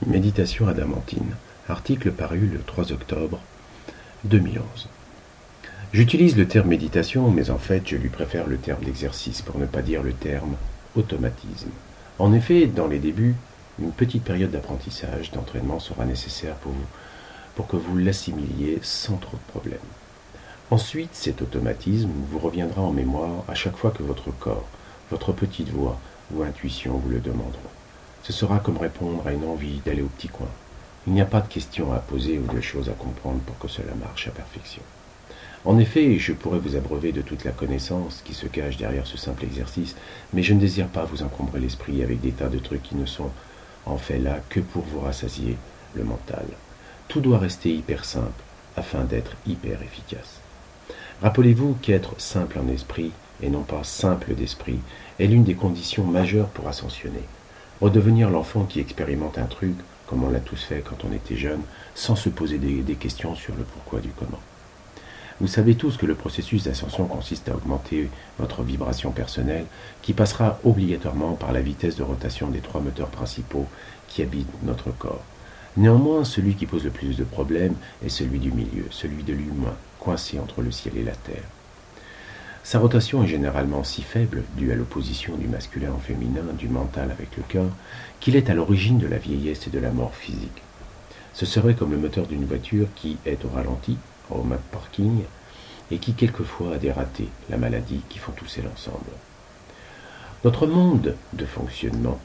Méditation adamantine. Article paru le 3 octobre 2011. J'utilise le terme méditation, mais en fait, je lui préfère le terme d'exercice, pour ne pas dire le terme automatisme. En effet, dans les débuts, une petite période d'apprentissage, d'entraînement sera nécessaire pour que vous l'assimiliez sans trop de problèmes. Ensuite, cet automatisme vous reviendra en mémoire à chaque fois que votre corps, votre petite voix ou intuition vous le demanderont. Ce sera comme répondre à une envie d'aller au petit coin. Il n'y a pas de questions à poser ou de choses à comprendre pour que cela marche à perfection. En effet, je pourrais vous abreuver de toute la connaissance qui se cache derrière ce simple exercice, mais je ne désire pas vous encombrer l'esprit avec des tas de trucs qui ne sont en fait là que pour vous rassasier le mental. Tout doit rester hyper simple afin d'être hyper efficace. Rappelez-vous qu'être simple en esprit, et non pas simple d'esprit, est l'une des conditions majeures pour ascensionner. Redevenir l'enfant qui expérimente un truc, comme on l'a tous fait quand on était jeune, sans se poser des questions sur le pourquoi du comment. Vous savez tous que le processus d'ascension consiste à augmenter votre vibration personnelle, qui passera obligatoirement par la vitesse de rotation des 3 moteurs principaux qui habitent notre corps. Néanmoins, celui qui pose le plus de problèmes est celui du milieu, celui de l'humain, coincé entre le ciel et la terre. Sa rotation est généralement si faible, due à l'opposition du masculin au féminin, du mental avec le cœur, qu'il est à l'origine de la vieillesse et de la mort physique. Ce serait comme le moteur d'une voiture qui est au ralenti, au mode parking, et qui quelquefois a des ratés, la maladie, qui font tousser l'ensemble. Notre mode de fonctionnement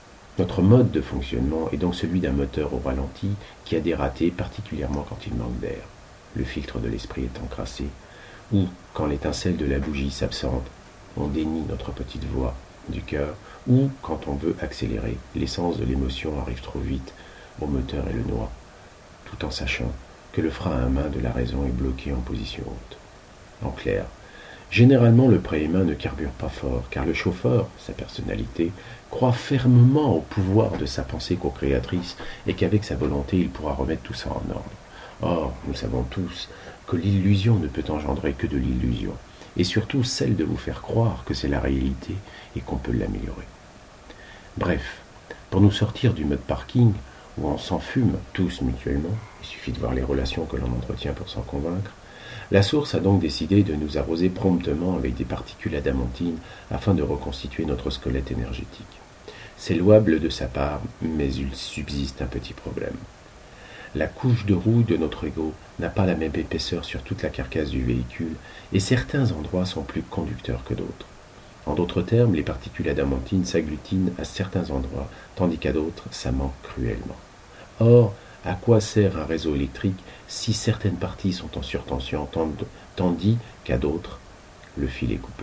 est donc celui d'un moteur au ralenti qui a des ratés, particulièrement quand il manque d'air, le filtre de l'esprit est encrassé, ou quand l'étincelle de la bougie s'absente, on dénie notre petite voix du cœur, ou quand on veut accélérer, l'essence de l'émotion arrive trop vite au moteur et le noie, tout en sachant que le frein à main de la raison est bloqué en position haute. En clair, généralement le préhumain ne carbure pas fort, car le chauffeur, sa personnalité, croit fermement au pouvoir de sa pensée co-créatrice et qu'avec sa volonté il pourra remettre tout ça en ordre. Or, nous savons tous que l'illusion ne peut engendrer que de l'illusion, et surtout celle de vous faire croire que c'est la réalité et qu'on peut l'améliorer. Bref, pour nous sortir du mode parking, où on s'enfume tous mutuellement, il suffit de voir les relations que l'on entretient pour s'en convaincre, la source a donc décidé de nous arroser promptement avec des particules adamantines afin de reconstituer notre squelette énergétique. C'est louable de sa part, mais il subsiste un petit problème. La couche de rouille de notre ego n'a pas la même épaisseur sur toute la carcasse du véhicule, et certains endroits sont plus conducteurs que d'autres. En d'autres termes, les particules adamantines s'agglutinent à certains endroits, tandis qu'à d'autres, ça manque cruellement. Or, à quoi sert un réseau électrique si certaines parties sont en surtension, tandis qu'à d'autres, le fil est coupé?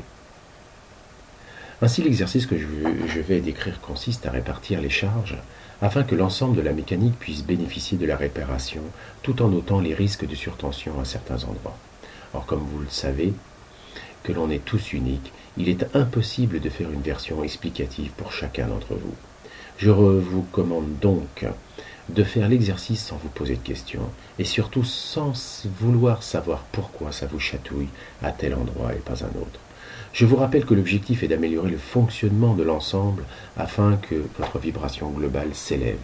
Ainsi, l'exercice que je vais décrire consiste à répartir les charges afin que l'ensemble de la mécanique puisse bénéficier de la réparation tout en notant les risques de surtension à certains endroits. Or, comme vous le savez, que l'on est tous uniques, il est impossible de faire une version explicative pour chacun d'entre vous. Je vous commande donc de faire l'exercice sans vous poser de questions et surtout sans vouloir savoir pourquoi ça vous chatouille à tel endroit et pas un autre. Je vous rappelle que l'objectif est d'améliorer le fonctionnement de l'ensemble afin que votre vibration globale s'élève.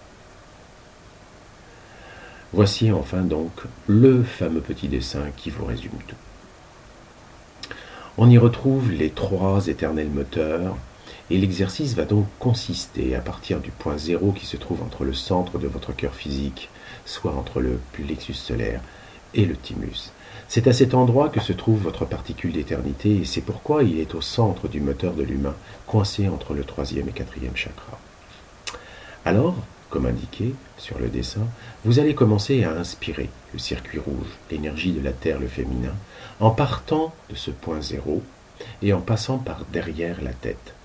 Voici enfin donc le fameux petit dessin qui vous résume tout. On y retrouve les 3 éternels moteurs et l'exercice va donc consister à partir du point 0 qui se trouve entre le centre de votre cœur physique, soit entre le plexus solaire et le thymus. C'est à cet endroit que se trouve votre particule d'éternité et c'est pourquoi il est au centre du moteur de l'humain, coincé entre le 3e et 4e chakra. Alors, comme indiqué sur le dessin, vous allez commencer à inspirer le circuit rouge, l'énergie de la terre, le féminin, en partant de ce point 0 et en passant par derrière la tête.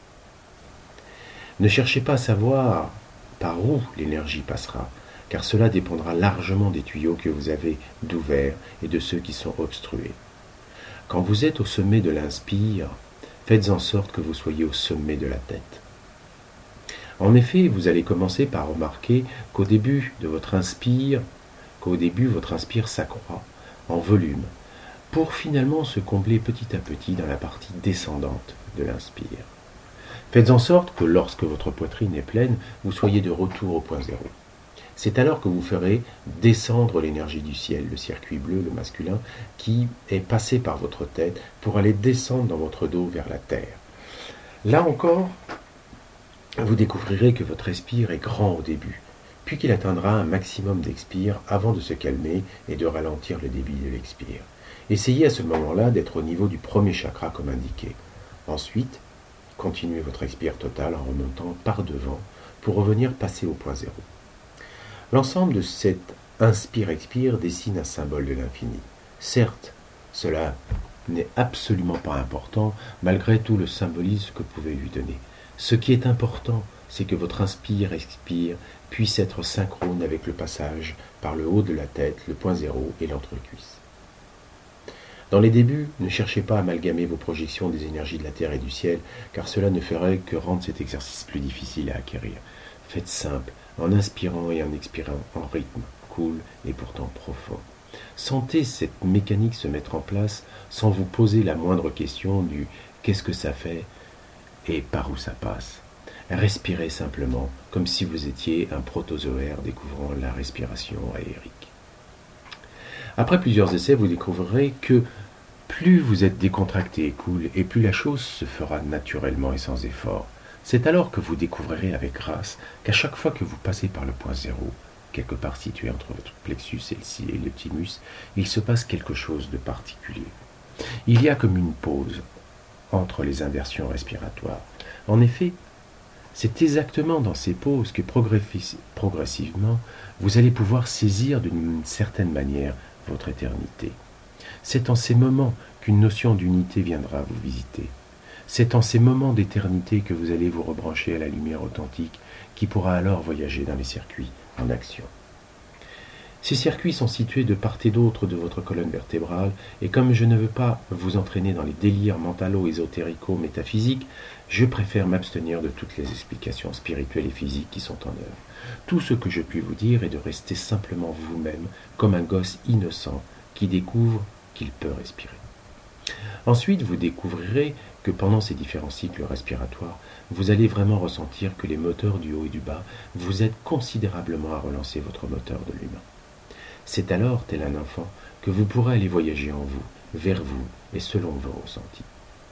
Ne cherchez pas à savoir par où l'énergie passera, car cela dépendra largement des tuyaux que vous avez d'ouverts et de ceux qui sont obstrués. Quand vous êtes au sommet de l'inspire, faites en sorte que vous soyez au sommet de la tête. En effet, vous allez commencer par remarquer qu'au début, votre inspire s'accroît en volume, pour finalement se combler petit à petit dans la partie descendante de l'inspire. Faites en sorte que lorsque votre poitrine est pleine, vous soyez de retour au point zéro. C'est alors que vous ferez descendre l'énergie du ciel, le circuit bleu, le masculin, qui est passé par votre tête pour aller descendre dans votre dos vers la terre. Là encore, vous découvrirez que votre expire est grand au début, puis qu'il atteindra un maximum d'expire avant de se calmer et de ralentir le débit de l'expire. Essayez à ce moment-là d'être au niveau du premier chakra comme indiqué. Ensuite, continuez votre expire totale en remontant par devant pour revenir passer au point zéro. L'ensemble de cet inspire-expire dessine un symbole de l'infini. Certes, cela n'est absolument pas important malgré tout le symbolisme que vous pouvez lui donner. Ce qui est important, c'est que votre inspire-expire puisse être synchrone avec le passage par le haut de la tête, le point zéro et l'entrecuisse. Dans les débuts, ne cherchez pas à amalgamer vos projections des énergies de la terre et du ciel, car cela ne ferait que rendre cet exercice plus difficile à acquérir. Faites simple, en inspirant et en expirant en rythme, cool et pourtant profond. Sentez cette mécanique se mettre en place sans vous poser la moindre question du « qu'est-ce que ça fait ?» et par où ça passe. Respirez simplement, comme si vous étiez un protozoaire découvrant la respiration aérique. Après plusieurs essais, vous découvrirez que plus vous êtes décontracté et cool, et plus la chose se fera naturellement et sans effort. C'est alors que vous découvrirez avec grâce qu'à chaque fois que vous passez par le point zéro, quelque part situé entre votre plexus et le thymus, il se passe quelque chose de particulier. Il y a comme une pause entre les inversions respiratoires. En effet, c'est exactement dans ces pauses que progressivement, vous allez pouvoir saisir d'une certaine manière votre éternité. C'est en ces moments qu'une notion d'unité viendra vous visiter. C'est en ces moments d'éternité que vous allez vous rebrancher à la lumière authentique qui pourra alors voyager dans les circuits en action. Ces circuits sont situés de part et d'autre de votre colonne vertébrale, et comme je ne veux pas vous entraîner dans les délires mentalo-ésotérico-métaphysiques, je préfère m'abstenir de toutes les explications spirituelles et physiques qui sont en œuvre. Tout ce que je puis vous dire est de rester simplement vous-même, comme un gosse innocent qui découvre qu'il peut respirer. Ensuite, vous découvrirez que pendant ces différents cycles respiratoires, vous allez vraiment ressentir que les moteurs du haut et du bas vous aident considérablement à relancer votre moteur de l'humain. C'est alors, tel un enfant, que vous pourrez aller voyager en vous, vers vous et selon vos ressentis.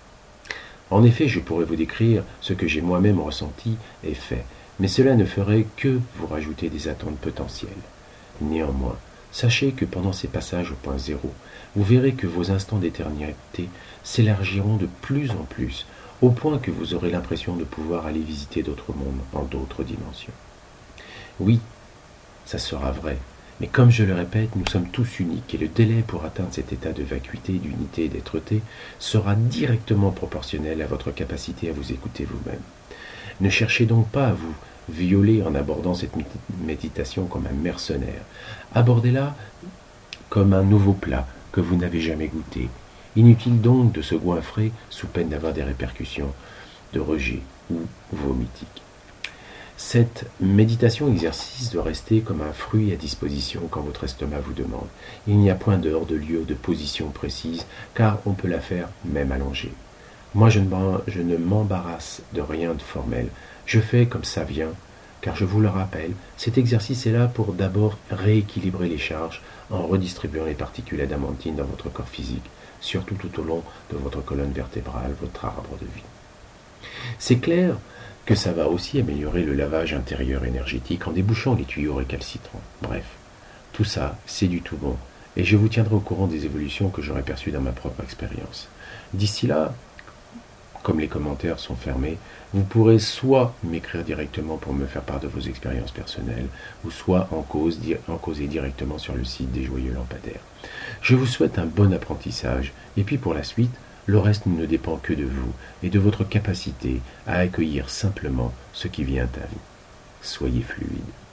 En effet, je pourrais vous décrire ce que j'ai moi-même ressenti et fait, mais cela ne ferait que vous rajouter des attentes potentielles. Néanmoins, sachez que pendant ces passages au point zéro, vous verrez que vos instants d'éternité s'élargiront de plus en plus, au point que vous aurez l'impression de pouvoir aller visiter d'autres mondes en d'autres dimensions. Oui, ça sera vrai, mais comme je le répète, nous sommes tous uniques et le délai pour atteindre cet état de vacuité, d'unité et d'être-té sera directement proportionnel à votre capacité à vous écouter vous-même. Ne cherchez donc pas à vous violer en abordant cette méditation comme un mercenaire. Abordez-la comme un nouveau plat que vous n'avez jamais goûté. Inutile donc de se goinfrer sous peine d'avoir des répercussions de rejet ou vomitiques. Cette méditation-exercice doit rester comme un fruit à disposition quand votre estomac vous demande. Il n'y a point d'heure, de lieu, de position précise, car on peut la faire même allongée. Moi, je ne m'embarrasse de rien de formel. Je fais comme ça vient, car je vous le rappelle, cet exercice est là pour d'abord rééquilibrer les charges en redistribuant les particules adamantines dans votre corps physique, surtout tout au long de votre colonne vertébrale, votre arbre de vie. C'est clair que ça va aussi améliorer le lavage intérieur énergétique en débouchant les tuyaux récalcitrants. Bref, tout ça, c'est du tout bon, et je vous tiendrai au courant des évolutions que j'aurai perçues dans ma propre expérience. D'ici là, comme les commentaires sont fermés, vous pourrez soit m'écrire directement pour me faire part de vos expériences personnelles, ou soit en causer directement sur le site des Joyeux Lampadaires. Je vous souhaite un bon apprentissage, et puis pour la suite, le reste ne dépend que de vous et de votre capacité à accueillir simplement ce qui vient à vous. Soyez fluide.